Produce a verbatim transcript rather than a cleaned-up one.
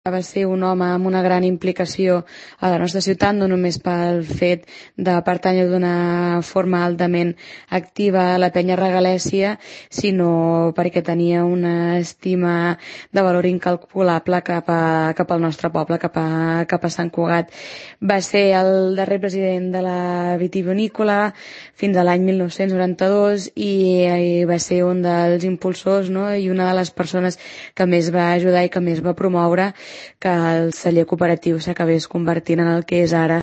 Va ser un home amb una gran implicació a la nostra ciutat, no només pel fet de pertànyer d'una forma altament activa a la penya regalèssia, sinó perquè tenia una estima de valor incalculable cap, a, cap al nostre poble, cap a, cap a Sant Cugat. Va ser el darrer president de la vitivinícola fins a l'any mil nou-cents noranta-dos i, i va ser un dels impulsors, no? I una de les persones que més va ajudar i que més va promoure que el celler cooperatiu s'acabés convertint en el que és ara.